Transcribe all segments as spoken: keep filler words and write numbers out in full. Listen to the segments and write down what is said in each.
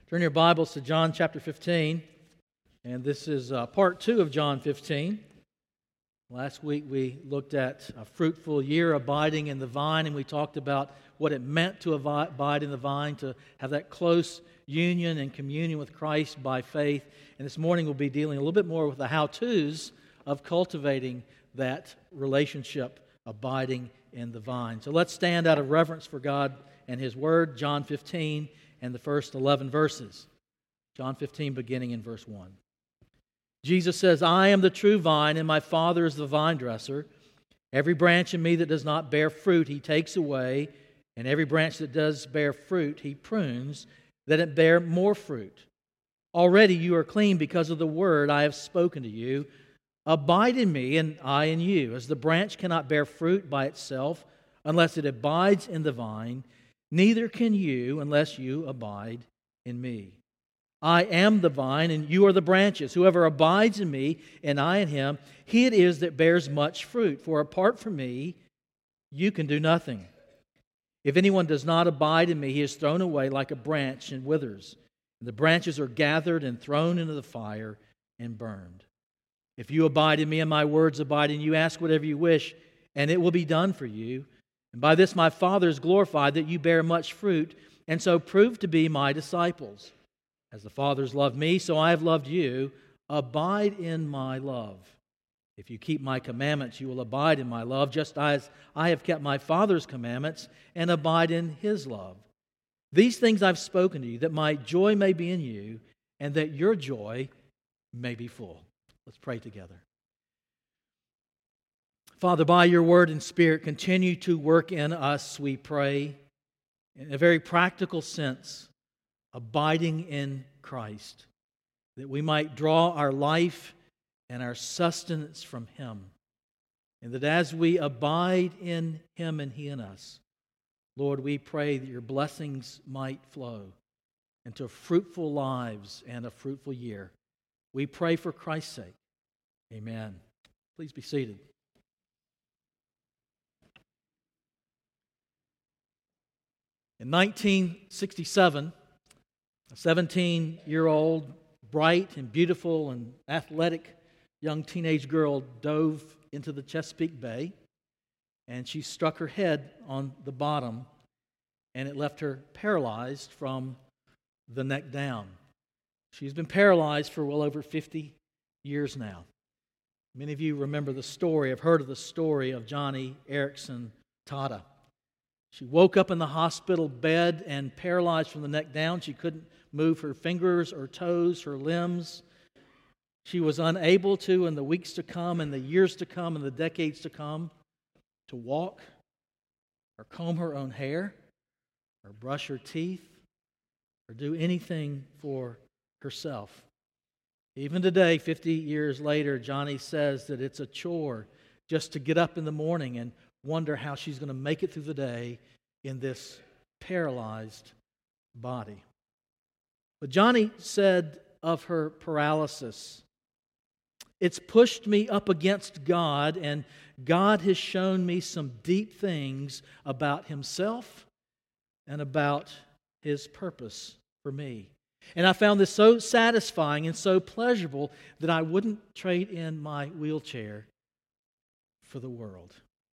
Turn your Bibles to John chapter fifteen, and this is uh, part two of John fifteen. Last week we looked at a fruitful year abiding in the vine, and we talked about what it meant to abide in the vine, to have that close union and communion with Christ by faith. And this morning we'll be dealing a little bit more with the how-tos of cultivating that relationship, abiding in the vine. So let's stand out of reverence for God and His Word, John fifteen, and the first eleven verses. John fifteen, beginning in verse one. Jesus says, I am the true vine, and my Father is the vine dresser. Every branch in me that does not bear fruit, He takes away, and every branch that does bear fruit, He prunes, that it bear more fruit. Already you are clean because of the word I have spoken to you. Abide in me, and I in you. As the branch cannot bear fruit by itself unless it abides in the vine, neither can you unless you abide in me. I am the vine, and you are the branches. Whoever abides in me, and I in him, he it is that bears much fruit. For apart from me, you can do nothing. If anyone does not abide in me, he is thrown away like a branch and withers. And the branches are gathered and thrown into the fire and burned. If you abide in me, and my words abide in you, ask whatever you wish, and it will be done for you. And by this my Father is glorified, that you bear much fruit, and so prove to be my disciples. As the Father has loved me, so I have loved you. Abide in my love. If you keep my commandments, you will abide in my love, just as I have kept my Father's commandments and abide in His love. These things I've spoken to you, that my joy may be in you, and that your joy may be full. Let's pray together. Father, by your word and Spirit, continue to work in us, we pray, in a very practical sense, abiding in Christ, that we might draw our life and our sustenance from Him, and that as we abide in Him and He in us, Lord, we pray that your blessings might flow into fruitful lives and a fruitful year. We pray for Christ's sake. Amen. Please be seated. In nineteen sixty-seven, a seventeen-year-old, bright and beautiful and athletic young teenage girl dove into the Chesapeake Bay, and she struck her head on the bottom, and it left her paralyzed from the neck down. She's been paralyzed for well over fifty years now. Many of you remember the story, have heard of the story of Joni Eareckson Tada. She woke up in the hospital bed and paralyzed from the neck down. She couldn't move her fingers or toes, her limbs. She was unable to, in the weeks to come, and the years to come, and the decades to come, to walk or comb her own hair or brush her teeth or do anything for herself. Even today, fifty years later, Joni says that it's a chore just to get up in the morning and wonder how she's going to make it through the day in this paralyzed body. But Joni said of her paralysis, it's pushed me up against God, and God has shown me some deep things about Himself and about His purpose for me. And I found this so satisfying and so pleasurable that I wouldn't trade in my wheelchair for the world.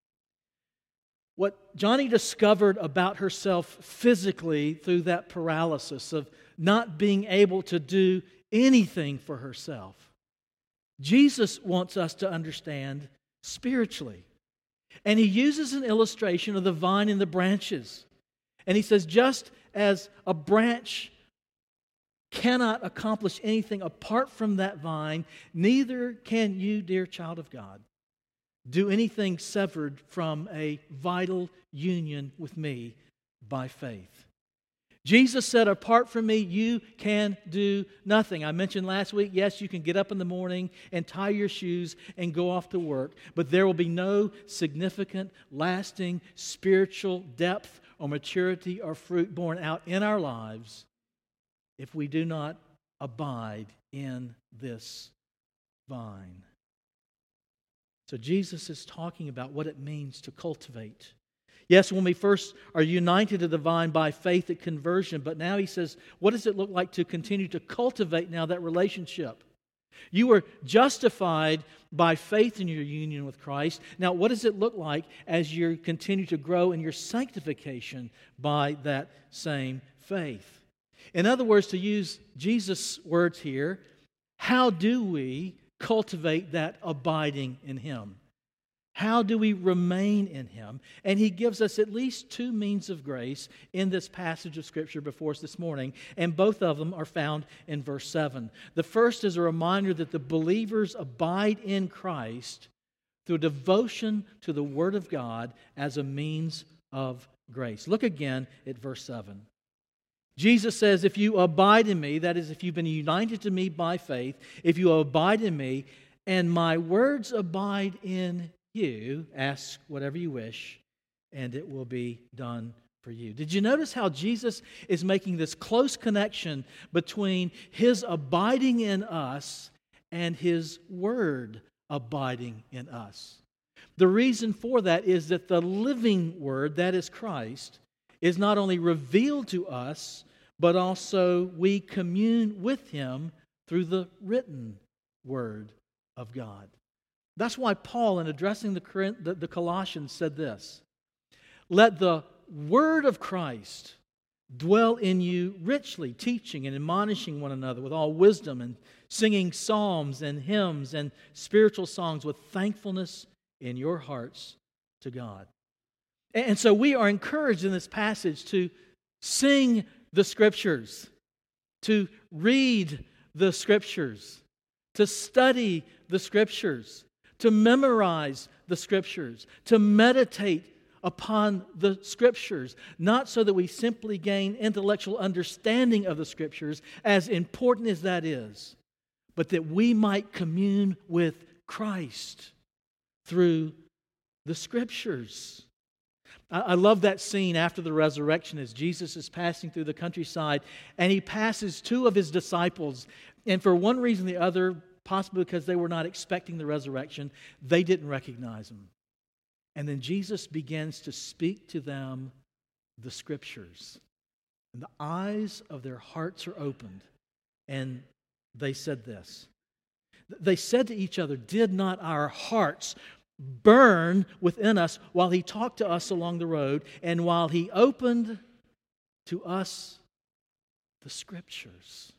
What Joni discovered about herself physically through that paralysis of not being able to do anything for herself, Jesus wants us to understand spiritually. And He uses an illustration of the vine and the branches. And He says, just as a branch cannot accomplish anything apart from that vine, neither can you, dear child of God, do anything severed from a vital union with me by faith. Jesus said, apart from me, you can do nothing. I mentioned last week, yes, you can get up in the morning and tie your shoes and go off to work, but there will be no significant, lasting spiritual depth or maturity or fruit born out in our lives if we do not abide in this vine. So Jesus is talking about what it means to cultivate. Yes, when we first are united to the vine by faith at conversion, but now he says, what does it look like to continue to cultivate now that relationship? You were justified by faith in your union with Christ. Now, what does it look like as you continue to grow in your sanctification by that same faith? In other words, to use Jesus' words here, how do we cultivate that abiding in Him? How do we remain in Him? And he gives us at least two means of grace in this passage of Scripture before us this morning, and both of them are found in verse seven. The first is a reminder that the believers abide in Christ through devotion to the Word of God as a means of grace. Look again at verse seven. Jesus says, if you abide in me, that is, if you've been united to me by faith, if you abide in me, and my words abide in you, ask whatever you wish, and it will be done for you. Did you notice how Jesus is making this close connection between His abiding in us and His Word abiding in us? The reason for that is that the living Word, that is Christ, is not only revealed to us, but also we commune with Him through the written Word of God. That's why Paul, in addressing the, the, the Colossians, said this: let the word of Christ dwell in you richly, teaching and admonishing one another with all wisdom, and singing psalms and hymns and spiritual songs with thankfulness in your hearts to God. And so we are encouraged in this passage to sing the Scriptures, to read the Scriptures, to study the Scriptures, to memorize the Scriptures, to meditate upon the Scriptures, not so that we simply gain intellectual understanding of the Scriptures, as important as that is, but that we might commune with Christ through the Scriptures. I love that scene after the resurrection as Jesus is passing through the countryside, and He passes two of His disciples, and for one reason or the other, possibly because they were not expecting the resurrection, they didn't recognize Him. And then Jesus begins to speak to them the Scriptures. And the eyes of their hearts are opened. And they said this. They said to each other, did not our hearts burn within us while He talked to us along the road and while He opened to us the Scriptures?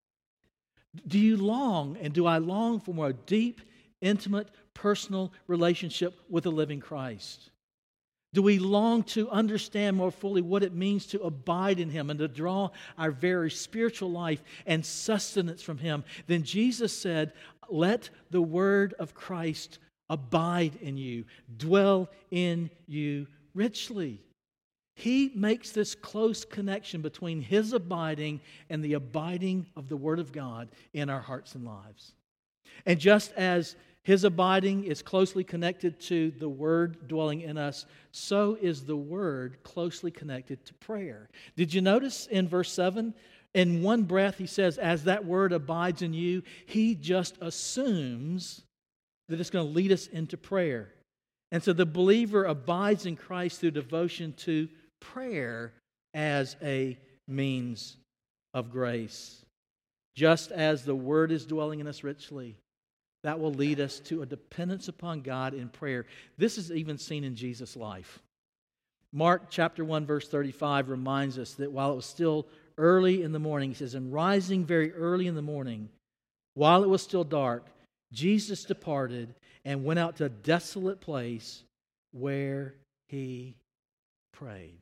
Do you long, and do I long for more deep, intimate, personal relationship with the living Christ? Do we long to understand more fully what it means to abide in Him and to draw our very spiritual life and sustenance from Him? Then Jesus said, let the word of Christ abide in you, dwell in you richly. He makes this close connection between His abiding and the abiding of the Word of God in our hearts and lives. And just as His abiding is closely connected to the Word dwelling in us, so is the Word closely connected to prayer. Did you notice in verse seven, in one breath He says, as that Word abides in you, He just assumes that it's going to lead us into prayer. And so the believer abides in Christ through devotion to prayer as a means of grace. Just as the Word is dwelling in us richly, that will lead us to a dependence upon God in prayer. This is even seen in Jesus' life. Mark chapter one, verse thirty-five reminds us that while it was still early in the morning, He says, and rising very early in the morning, while it was still dark, Jesus departed and went out to a desolate place where He prayed.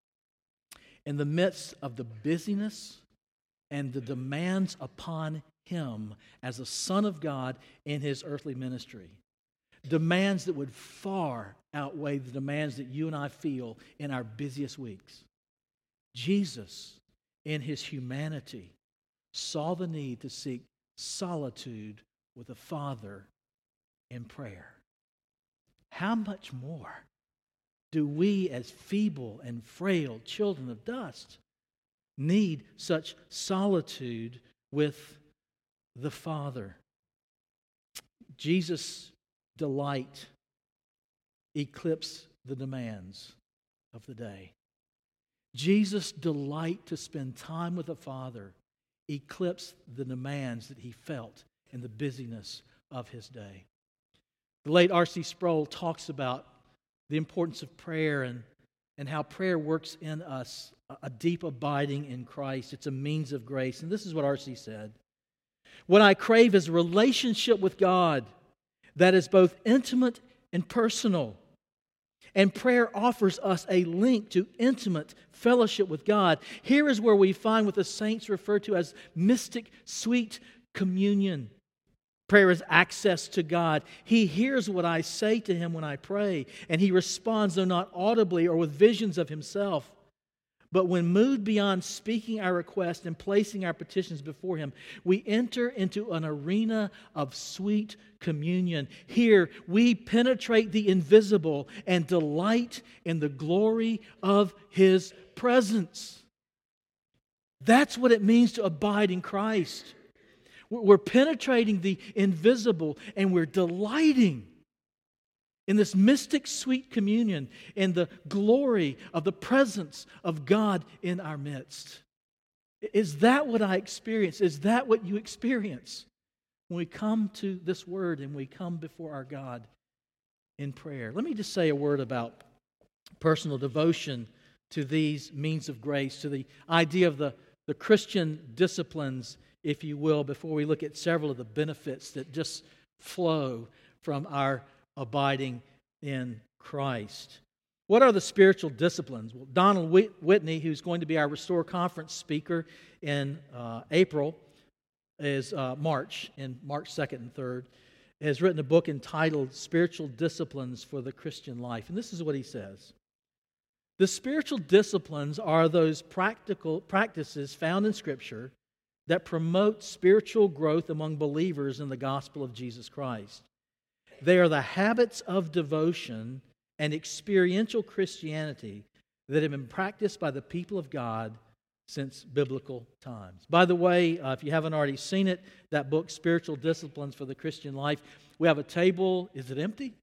In the midst of the busyness and the demands upon Him as a Son of God in His earthly ministry, demands that would far outweigh the demands that you and I feel in our busiest weeks, Jesus, in His humanity, saw the need to seek solitude with the Father in prayer. How much more do we, as feeble and frail children of dust, need such solitude with the Father? Jesus' delight eclipsed the demands of the day. Jesus' delight to spend time with the Father eclipsed the demands that he felt in the busyness of his day. The late R C Sproul talks about the importance of prayer and, and how prayer works in us a deep abiding in Christ. It's a means of grace. And this is what R C said. What I crave is a relationship with God that is both intimate and personal. And prayer offers us a link to intimate fellowship with God. Here is where we find what the saints refer to as mystic, sweet communion. Prayer is access to God. He hears what I say to Him when I pray, and He responds, though not audibly or with visions of Himself. But when moved beyond speaking our request and placing our petitions before Him, we enter into an arena of sweet communion. Here, we penetrate the invisible and delight in the glory of His presence. That's what it means to abide in Christ. We're penetrating the invisible and we're delighting in this mystic sweet communion and the glory of the presence of God in our midst. Is that what I experience? Is that what you experience when we come to this word and we come before our God in prayer? Let me just say a word about personal devotion to these means of grace, to the idea of the, the Christian disciplines, if you will, before we look at several of the benefits that just flow from our abiding in Christ. What are the spiritual disciplines? Well, Donald Whitney, who's going to be our Restore Conference speaker in uh, April, is uh, March, in March second and third, has written a book entitled Spiritual Disciplines for the Christian Life. And this is what he says. The spiritual disciplines are those practical practices found in Scripture that promote spiritual growth among believers in the gospel of Jesus Christ. They are the habits of devotion and experiential Christianity that have been practiced by the people of God since biblical times. By the way, uh, if you haven't already seen it, that book, Spiritual Disciplines for the Christian Life, we have a table. Is it empty?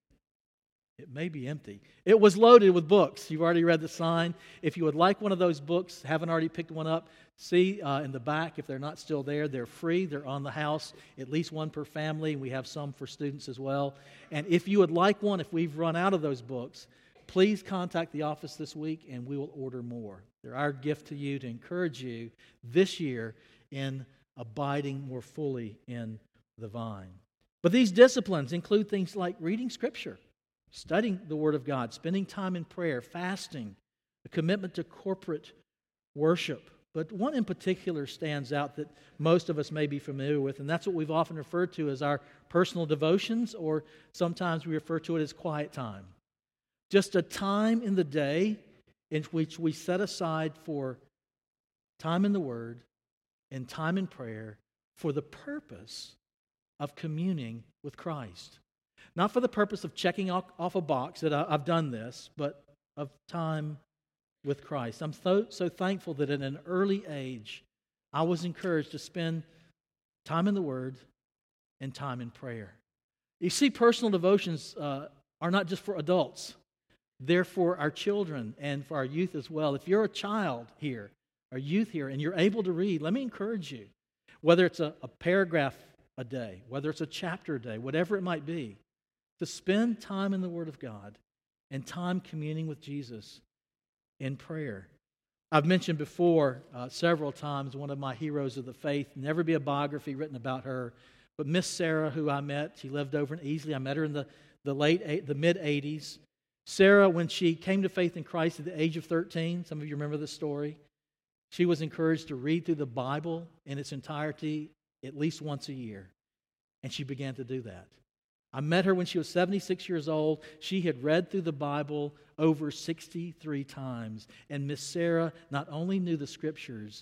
It may be empty. It was loaded with books. You've already read the sign. If you would like one of those books, haven't already picked one up, see uh, in the back if they're not still there. They're free. They're on the house, at least one per family. We have some for students as well. And if you would like one, if we've run out of those books, please contact the office this week and we will order more. They're our gift to you to encourage you this year in abiding more fully in the vine. But these disciplines include things like reading Scripture, studying the Word of God, spending time in prayer, fasting, a commitment to corporate worship. But one in particular stands out that most of us may be familiar with, and that's what we've often referred to as our personal devotions, or sometimes we refer to it as quiet time. Just a time in the day in which we set aside for time in the Word and time in prayer for the purpose of communing with Christ. Not for the purpose of checking off a box that I've done this, but of time with Christ. I'm so, so thankful that at an early age, I was encouraged to spend time in the Word and time in prayer. You see, personal devotions uh, are not just for adults. They're for our children and for our youth as well. If you're a child here, or youth here, and you're able to read, let me encourage you, whether it's a, a paragraph a day, whether it's a chapter a day, whatever it might be, to spend time in the Word of God and time communing with Jesus in prayer. I've mentioned before uh, several times one of my heroes of the faith, never be a biography written about her, but Miss Sarah, who I met, she lived over in Easley. I met her in the, the late, the mid-eighties. Sarah, when she came to faith in Christ at the age of thirteen, some of you remember this story, she was encouraged to read through the Bible in its entirety at least once a year, and she began to do that. I met her when she was seventy-six years old. She had read through the Bible over sixty-three times. And Miss Sarah not only knew the Scriptures,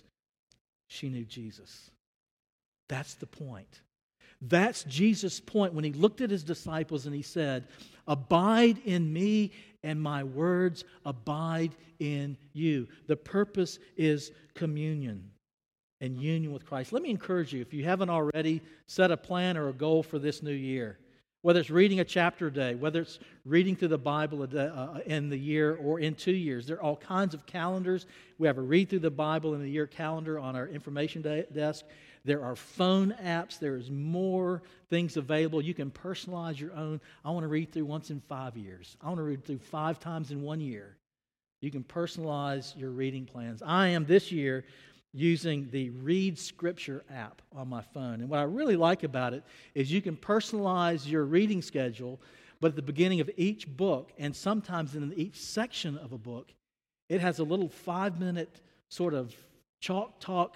she knew Jesus. That's the point. That's Jesus' point when He looked at His disciples and He said, "Abide in me and my words abide in you." The purpose is communion and union with Christ. Let me encourage you, if you haven't already, set a plan or a goal for this new year. Whether it's reading a chapter a day, whether it's reading through the Bible a day, uh, in the year or in two years. There are all kinds of calendars. We have a read through the Bible in the year calendar on our information de- desk. There are phone apps. There is more things available. You can personalize your own. I want to read through once in five years. I want to read through five times in one year. You can personalize your reading plans. I am this year using the Read Scripture app on my phone. And what I really like about it is you can personalize your reading schedule, but at the beginning of each book, and sometimes in each section of a book, it has a little five-minute sort of chalk talk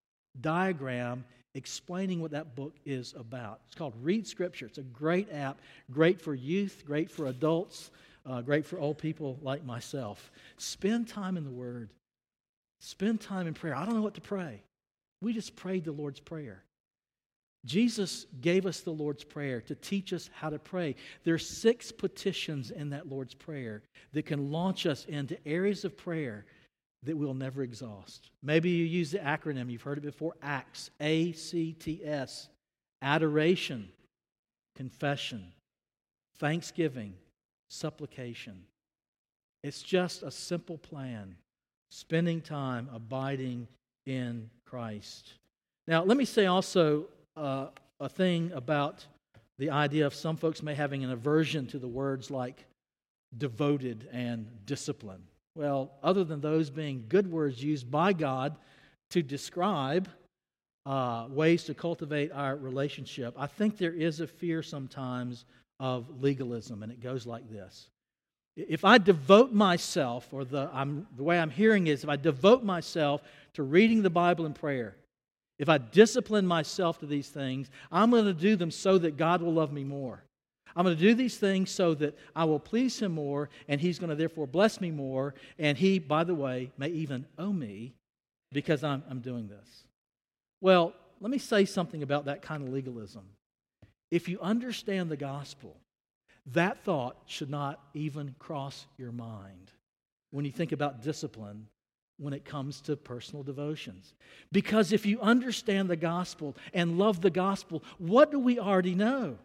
diagram explaining what that book is about. It's called Read Scripture. It's a great app, great for youth, great for adults, uh, great for old people like myself. Spend time in the Word. Spend time in prayer. I don't know what to pray. We just prayed the Lord's Prayer. Jesus gave us the Lord's Prayer to teach us how to pray. There are six petitions in that Lord's Prayer that can launch us into areas of prayer that we'll never exhaust. Maybe you use the acronym. You've heard it before. ACTS. A C T S. Adoration, confession, thanksgiving, supplication. It's just a simple plan. Spending time abiding in Christ. Now, let me say also uh, a thing about the idea of some folks may having an aversion to the words like devoted and discipline. Well, other than those being good words used by God to describe uh, ways to cultivate our relationship, I think there is a fear sometimes of legalism, and it goes like this. If I devote myself, or the, I'm, the way I'm hearing is, if I devote myself to reading the Bible and prayer, if I discipline myself to these things, I'm going to do them so that God will love me more. I'm going to do these things so that I will please Him more, and He's going to therefore bless me more, and He, by the way, may even owe me because I'm, I'm doing this. Well, let me say something about that kind of legalism. If you understand the gospel, that thought should not even cross your mind when you think about discipline when it comes to personal devotions. Because if you understand the gospel and love the gospel, what do we already know?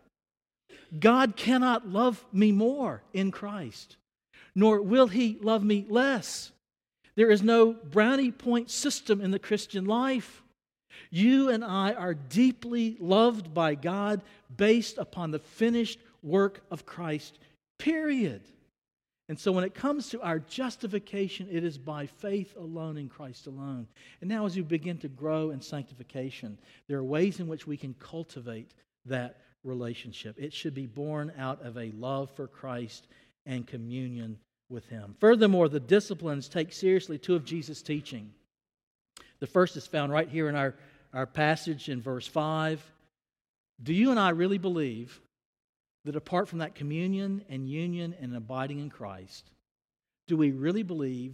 God cannot love me more in Christ, nor will He love me less. There is no brownie point system in the Christian life. You and I are deeply loved by God based upon the finished work of Christ, period. And so when it comes to our justification, it is by faith alone in Christ alone. And now as you begin to grow in sanctification, there are ways in which we can cultivate that relationship. It should be born out of a love for Christ and communion with Him. Furthermore, the disciplines take seriously two of Jesus' teaching. The first is found right here in our, our passage in verse five. Do you and I really believe that apart from that communion and union and abiding in Christ, do we really believe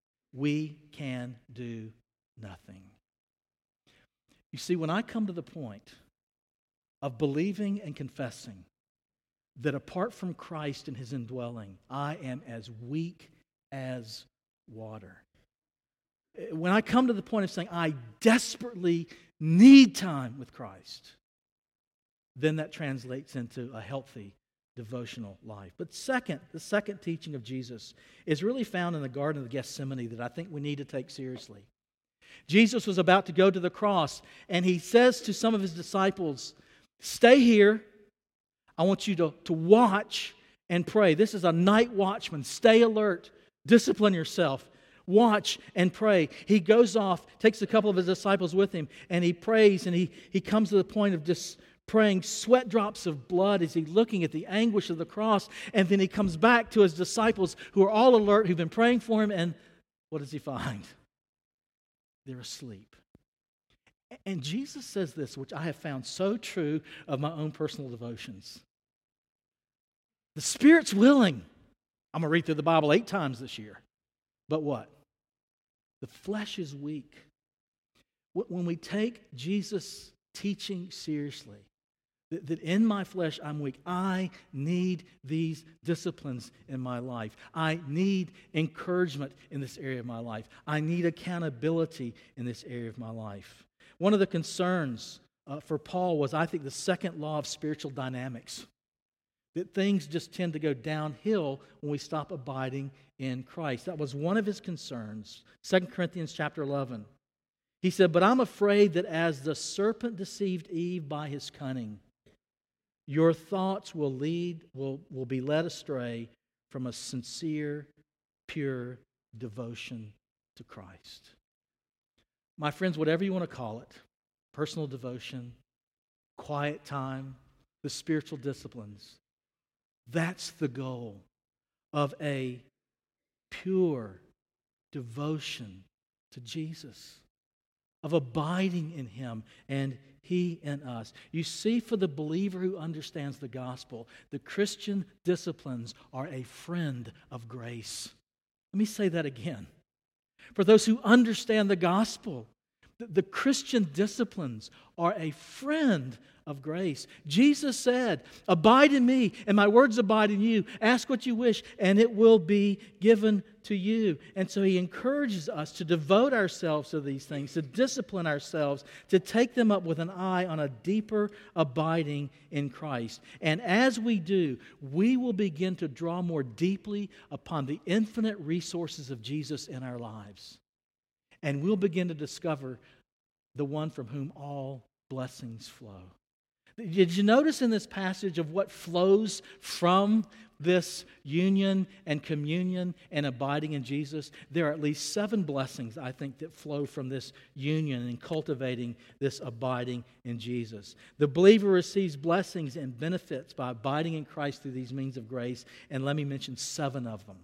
we can do nothing? You see, when I come to the point of believing and confessing that apart from Christ and His indwelling, I am as weak as water. When I come to the point of saying I desperately need time with Christ, then that translates into a healthy devotional life. But second, the second teaching of Jesus is really found in the Garden of Gethsemane that I think we need to take seriously. Jesus was about to go to the cross, and He says to some of His disciples, stay here. I want you to, to watch and pray. This is a night watchman. Stay alert. Discipline yourself. Watch and pray. He goes off, takes a couple of His disciples with Him, and He prays, and He, he comes to the point of just praying sweat drops of blood as He's looking at the anguish of the cross. And then He comes back to His disciples who are all alert, who've been praying for Him, and what does He find? They're asleep. And Jesus says this, which I have found so true of my own personal devotions. The Spirit's willing. I'm going to read through the Bible eight times this year. But what? The flesh is weak. When we take Jesus' teaching seriously, that, that in my flesh I'm weak, I need these disciplines in my life. I need encouragement in this area of my life. I need accountability in this area of my life. One of the concerns uh, for Paul was, I think, the second law of spiritual dynamics. that things just tend to go downhill when we stop abiding in Christ. That was one of his concerns. Second Corinthians chapter eleven. He said, "But I'm afraid that as the serpent deceived Eve by his cunning, your thoughts will lead will, will be led astray from a sincere, pure devotion to Christ." My friends, whatever you want to call it, personal devotion, quiet time, the spiritual disciplines, that's the goal of a pure devotion to Jesus, of abiding in Him and He in us. You see, for the believer who understands the gospel, the Christian disciplines are a friend of grace. Let me say that again. For those who understand the gospel, the, the Christian disciplines are a friend of grace. Jesus said, "Abide in me, and my words abide in you. Ask what you wish, and it will be given to you." And so He encourages us to devote ourselves to these things, to discipline ourselves, to take them up with an eye on a deeper abiding in Christ. And as we do, we will begin to draw more deeply upon the infinite resources of Jesus in our lives. And we'll begin to discover the one from whom all blessings flow. Did you notice in this passage of what flows from this union and communion and abiding in Jesus? There are at least seven blessings, I think, that flow from this union and cultivating this abiding in Jesus. The believer receives blessings and benefits by abiding in Christ through these means of grace, and let me mention seven of them.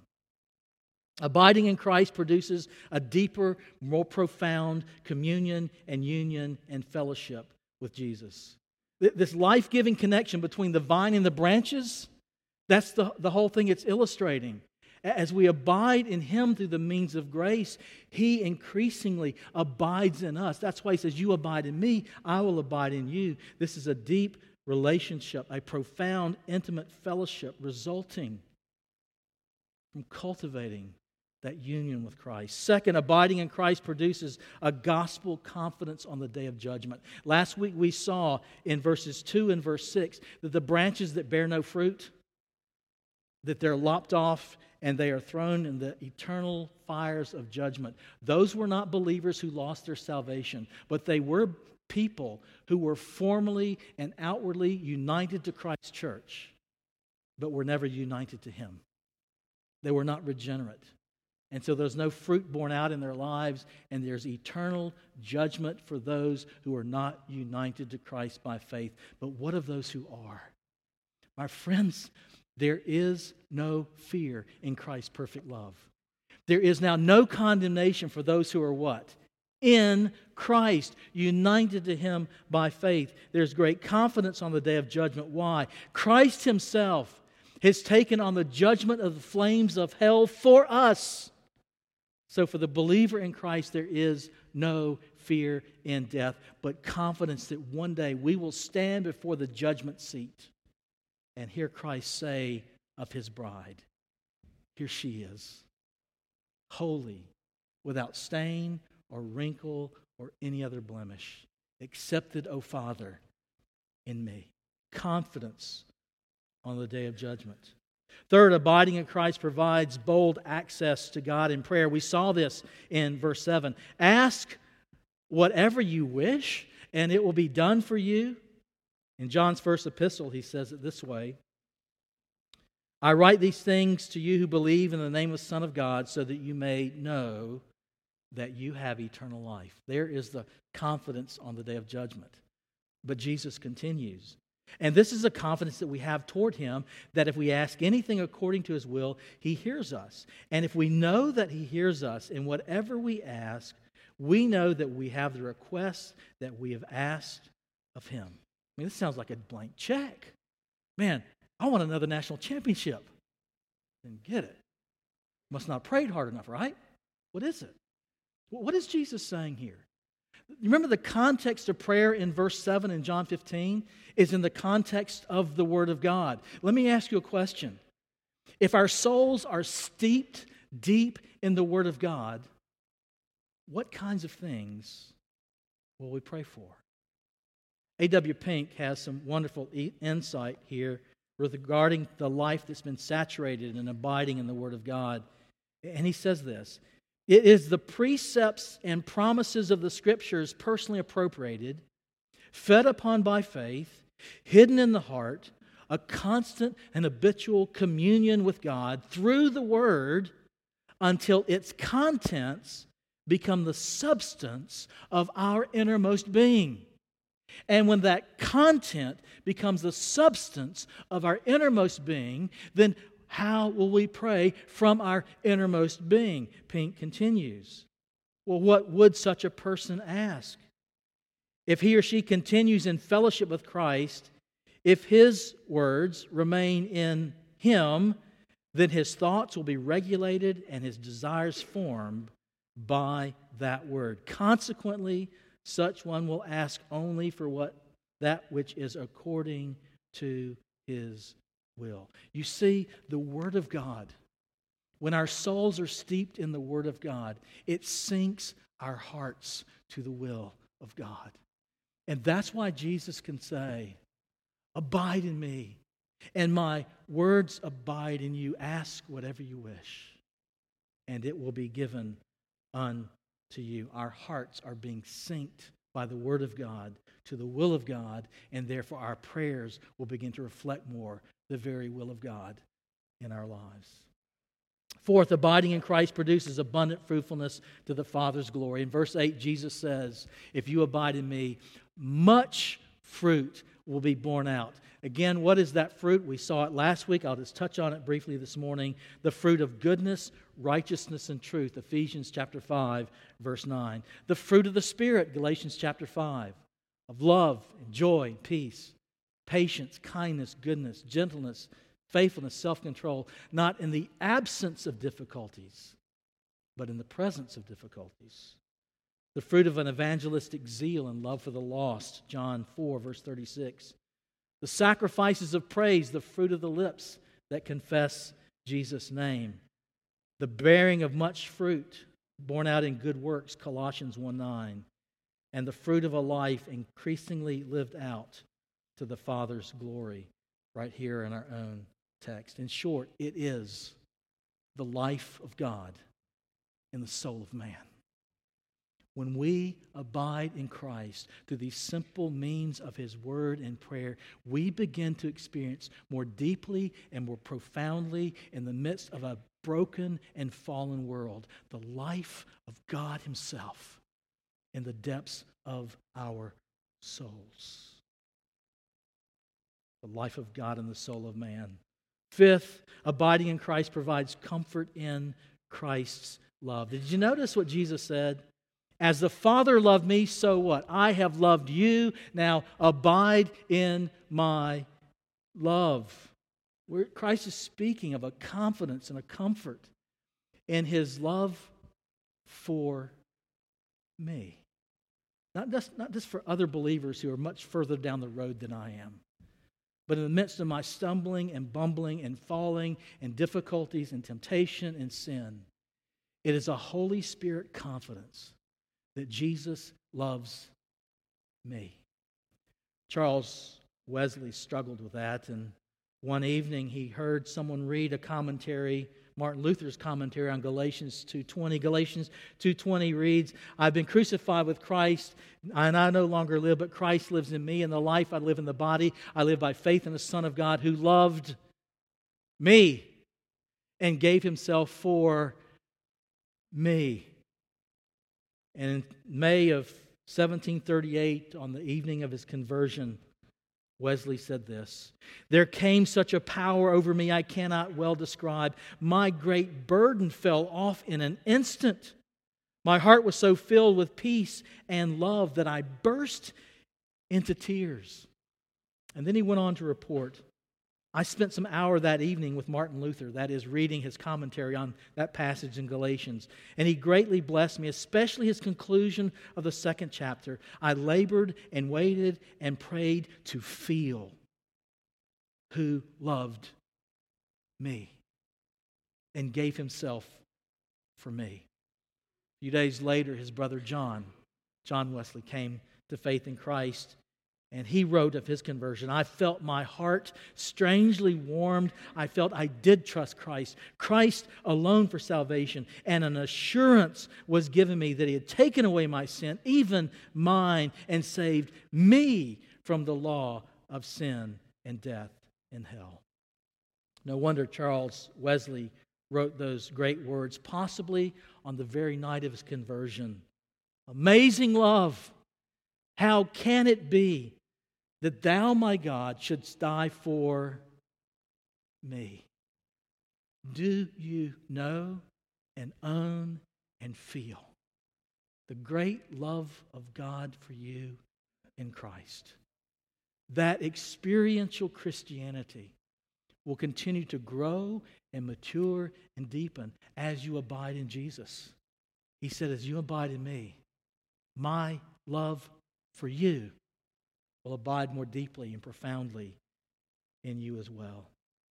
Abiding in Christ produces a deeper, more profound communion and union and fellowship with Jesus. This life-giving connection between the vine and the branches, that's the, the whole thing it's illustrating. As we abide in Him through the means of grace, He increasingly abides in us. That's why He says, "You abide in me, I will abide in you." This is a deep relationship, a profound, intimate fellowship resulting from cultivating that union with Christ. Second, abiding in Christ produces a gospel confidence on the day of judgment. Last week we saw in verses two and verse six that the branches that bear no fruit, that they're lopped off and they are thrown in the eternal fires of judgment. Those were not believers who lost their salvation, but they were people who were formally and outwardly united to Christ's church, but were never united to Him. They were not regenerate. And so there's no fruit borne out in their lives, and there's eternal judgment for those who are not united to Christ by faith. But what of those who are? My friends, there is no fear in Christ's perfect love. There is now no condemnation for those who are what? In Christ, united to Him by faith. There's great confidence on the day of judgment. Why? Christ Himself has taken on the judgment of the flames of hell for us. So for the believer in Christ, there is no fear in death, but confidence that one day we will stand before the judgment seat and hear Christ say of His bride, "Here she is, holy, without stain or wrinkle or any other blemish, accepted, O Father, in me." Confidence on the day of judgment. Third, abiding in Christ provides bold access to God in prayer. We saw this in verse seven. "Ask whatever you wish, and it will be done for you." In John's first epistle, he says it this way: "I write these things to you who believe in the name of the Son of God, so that you may know that you have eternal life." There is the confidence on the day of judgment. But Jesus continues. And this is a confidence that we have toward Him, that if we ask anything according to His will, He hears us. And if we know that He hears us in whatever we ask, we know that we have the requests that we have asked of Him. I mean, this sounds like a blank check. Man, I want another national championship. Didn't get it. Must not have prayed hard enough, right? What is it? What is Jesus saying here? Remember, the context of prayer in verse seven in John fifteen is in the context of the Word of God. Let me ask you a question. If our souls are steeped deep in the Word of God, what kinds of things will we pray for? A W Pink has some wonderful insight here regarding the life that's been saturated and abiding in the Word of God. And he says this, "It is the precepts and promises of the Scriptures personally appropriated, fed upon by faith, hidden in the heart, a constant and habitual communion with God through the Word until its contents become the substance of our innermost being." And when that content becomes the substance of our innermost being, then how will we pray from our innermost being? Pink continues. Well, what would such a person ask? If he or she continues in fellowship with Christ, if his words remain in him, then his thoughts will be regulated and his desires formed by that word. Consequently, such one will ask only for what that which is according to his will. You see, the Word of God, when our souls are steeped in the Word of God, it sinks our hearts to the will of God. And that's why Jesus can say, "Abide in me, and my words abide in you. Ask whatever you wish, and it will be given unto to you." Our hearts are being synced by the Word of God to the will of God, and therefore our prayers will begin to reflect more the very will of God in our lives. Fourth, abiding in Christ produces abundant fruitfulness to the Father's glory. In verse eight, Jesus says, "If you abide in me, much fruit will be borne out." Again, what is that fruit? We saw it last week. I'll just touch on it briefly this morning. The fruit of goodness, righteousness, and truth. Ephesians chapter five, verse nine. The fruit of the Spirit. Galatians chapter five. Of love, and joy, and peace, patience, kindness, goodness, gentleness, faithfulness, self-control. Not in the absence of difficulties, but in the presence of difficulties. The fruit of an evangelistic zeal and love for the lost. John four, verse thirty-six. The sacrifices of praise, the fruit of the lips that confess Jesus' name. The bearing of much fruit, borne out in good works, Colossians one nine. And the fruit of a life increasingly lived out to the Father's glory, right here in our own text. In short, it is the life of God in the soul of man. When we abide in Christ through these simple means of His Word and prayer, we begin to experience more deeply and more profoundly in the midst of a broken and fallen world the life of God Himself in the depths of our souls. The life of God in the soul of man. Fifth, abiding in Christ provides comfort in Christ's love. Did you notice what Jesus said? As the Father loved me, so what? I have loved you. Now abide in my love. We're, Christ is speaking of a confidence and a comfort in His love for me. Not just, not just for other believers who are much further down the road than I am, but in the midst of my stumbling and bumbling and falling and difficulties and temptation and sin, it is a Holy Spirit confidence that Jesus loves me. Charles Wesley struggled with that, and one evening he heard someone read a commentary, Martin Luther's commentary on Galatians two twenty. Galatians two twenty reads, "I've been crucified with Christ, and I no longer live, but Christ lives in me. In the life I live in the body, I live by faith in the Son of God who loved me and gave Himself for me." And in May of seventeen thirty-eight, on the evening of his conversion, Wesley said this, "There came such a power over me I cannot well describe. My great burden fell off in an instant. My heart was so filled with peace and love that I burst into tears." And then he went on to report, "I spent some hour that evening with Martin Luther," that is, reading his commentary on that passage in Galatians, "and he greatly blessed me, especially his conclusion of the second chapter. I labored and waited and prayed to feel who loved me and gave Himself for me." A few days later, his brother John, John Wesley, came to faith in Christ, And he wrote of his conversion, I felt my heart strangely warmed. I felt I did trust Christ, Christ alone for salvation. And an assurance was given me that he had taken away my sin, even mine, and saved me from the law of sin and death and hell. No wonder Charles Wesley wrote those great words, possibly on the very night of his conversion. Amazing love! How can it be that thou, my God, shouldst die for me? Do you know and own and feel the great love of God for you in Christ? That experiential Christianity will continue to grow and mature and deepen as you abide in Jesus. He said, as you abide in me, my love for you will abide more deeply and profoundly in you as well.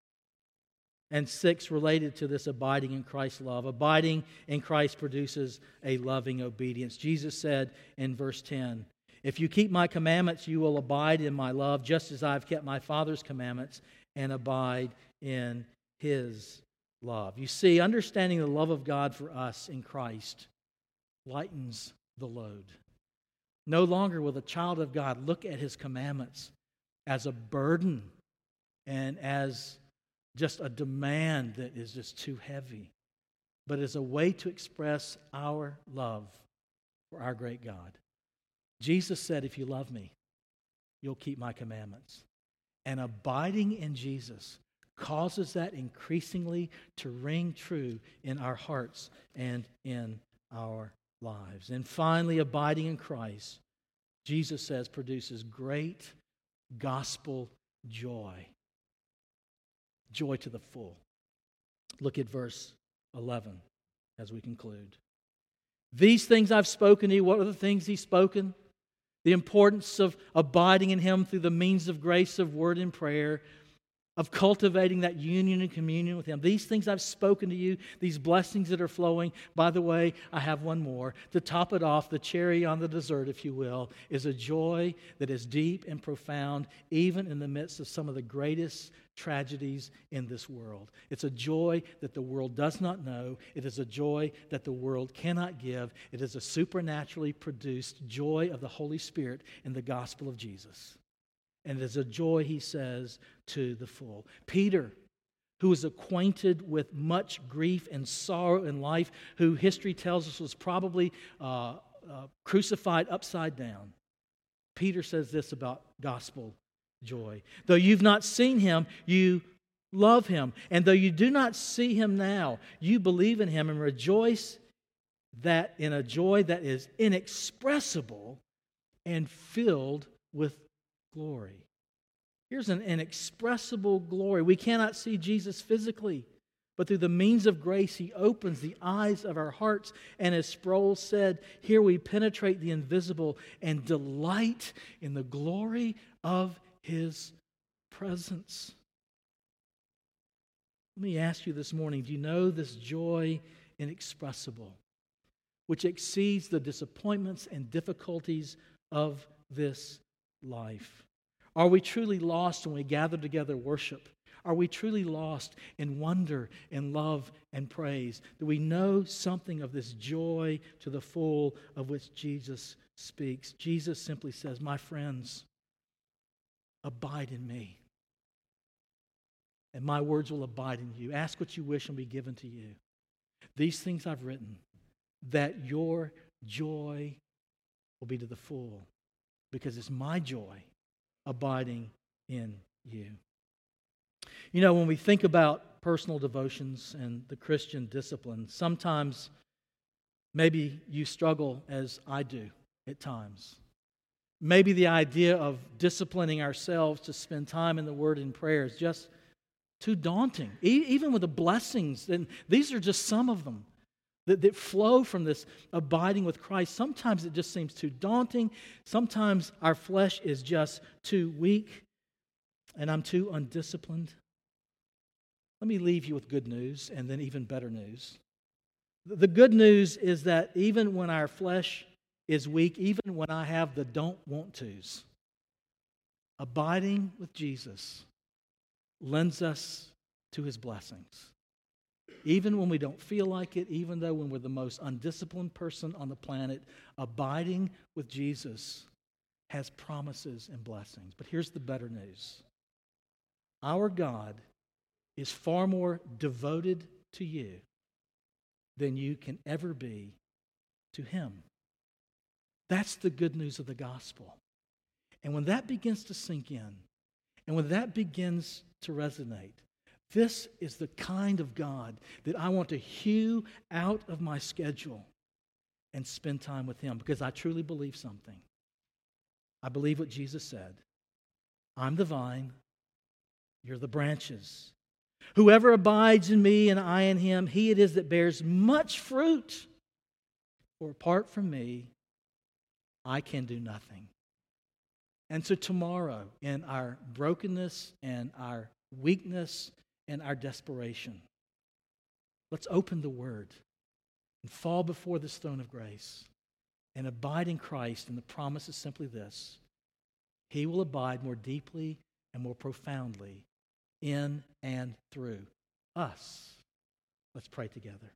And six, related to this abiding in Christ's love, abiding in Christ produces a loving obedience. Jesus said in verse ten, if you keep my commandments, you will abide in my love, just as I have kept my Father's commandments and abide in his love. You see, understanding the love of God for us in Christ lightens the load. No longer will the child of God look at his commandments as a burden and as just a demand that is just too heavy, but as a way to express our love for our great God. Jesus said, if you love me, you'll keep my commandments. And abiding in Jesus causes that increasingly to ring true in our hearts and in our lives. And finally, abiding in Christ, Jesus says, produces great gospel joy. Joy to the full. Look at verse eleven as we conclude. These things I've spoken to you. What are the things he's spoken? The importance of abiding in him through the means of grace of word and prayer, of cultivating that union and communion with him. These things I've spoken to you, these blessings that are flowing. By the way, I have one more. To top it off, the cherry on the dessert, if you will, is a joy that is deep and profound, even in the midst of some of the greatest tragedies in this world. It's a joy that the world does not know. It is a joy that the world cannot give. It is a supernaturally produced joy of the Holy Spirit in the gospel of Jesus. And it is a joy, he says, to the full. Peter, who was acquainted with much grief and sorrow in life, who history tells us was probably uh, uh, crucified upside down. Peter says this about gospel joy. Though you've not seen him, you love him. And though you do not see him now, you believe in him and rejoice that in a joy that is inexpressible and filled with glory. Here's an inexpressible glory. We cannot see Jesus physically, but through the means of grace, he opens the eyes of our hearts. And as Sproul said, here we penetrate the invisible and delight in the glory of his presence. Let me ask you this morning, do you know this joy inexpressible, which exceeds the disappointments and difficulties of this life? Are we truly lost when we gather together worship? Are we truly lost in wonder and love and praise? Do we know something of this joy to the full of which Jesus speaks? Jesus simply says, my friends, abide in me, and my words will abide in you. Ask what you wish and be given to you. These things I've written, that your joy will be to the full, because it's my joy abiding in you. You know, when we think about personal devotions and the Christian discipline, sometimes maybe you struggle as I do at times. Maybe the idea of disciplining ourselves to spend time in the Word and prayer is just too daunting. E- even with the blessings, and these are just some of them that, that flow from this abiding with Christ. Sometimes it just seems too daunting. Sometimes our flesh is just too weak, and I'm too undisciplined. Let me leave you with good news, and then even better news. The good news is that even when our flesh is weak, even when I have the don't want tos, abiding with Jesus lends us to His blessings. Even when we don't feel like it, even though when we're the most undisciplined person on the planet, abiding with Jesus has promises and blessings. But here's the better news. Our God is far more devoted to you than you can ever be to Him. That's the good news of the gospel. And when that begins to sink in, and when that begins to resonate, this is the kind of God that I want to hew out of my schedule and spend time with Him, because I truly believe something. I believe what Jesus said. I'm the vine, you're the branches. Whoever abides in me and I in him, he it is that bears much fruit. For apart from me, I can do nothing. And so tomorrow, in our brokenness and our weakness and our desperation, let's open the Word and fall before this throne of grace and abide in Christ. And the promise is simply this: He will abide more deeply and more profoundly in and through us. Let's pray together.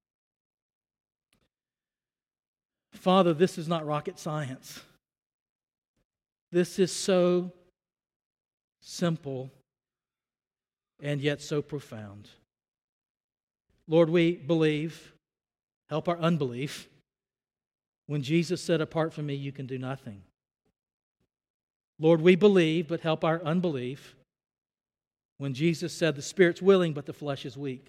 Father, this is not rocket science. This is so simple and yet so profound. Lord, we believe, help our unbelief, when Jesus said, apart from me, you can do nothing. Lord, we believe, but help our unbelief, when Jesus said, the Spirit's willing, but the flesh is weak.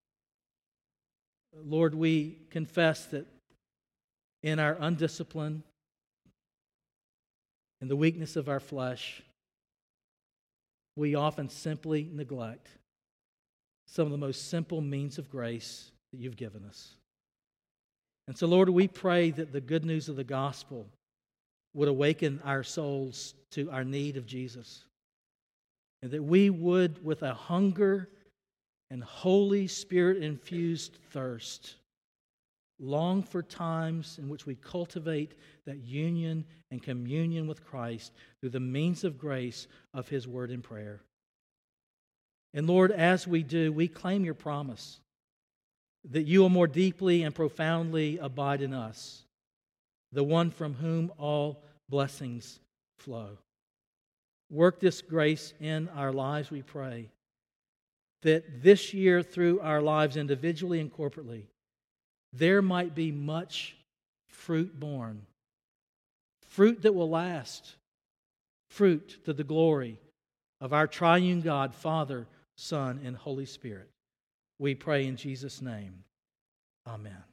Lord, we confess that in our undiscipline, in the weakness of our flesh, we often simply neglect some of the most simple means of grace that you've given us. And so, Lord, we pray that the good news of the gospel would awaken our souls to our need of Jesus, and that we would, with a hunger and Holy Spirit-infused thirst, long for times in which we cultivate that union and communion with Christ through the means of grace of His Word and prayer. And Lord, as we do, we claim your promise that you will more deeply and profoundly abide in us, the one from whom all blessings flow. Work this grace in our lives, we pray, that this year through our lives individually and corporately, there might be much fruit born, fruit that will last, fruit to the glory of our triune God, Father, Son, and Holy Spirit. We pray in Jesus' name. Amen.